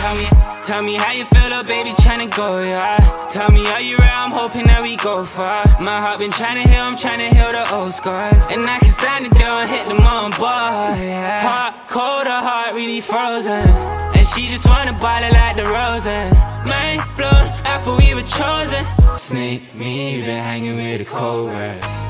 Tell me how you feel, oh baby, tryna go, yeah. Tell me, are you real? I'm hoping that we go far. My heart been tryna heal, I'm tryna heal the old scars. And I can sign the deal and hit them on board, yeah. Heart cold, her heart really frozen. And she just wanna bottle like the Rosen. Mind blown after we were chosen. Snake me, been hanging with the Cobras.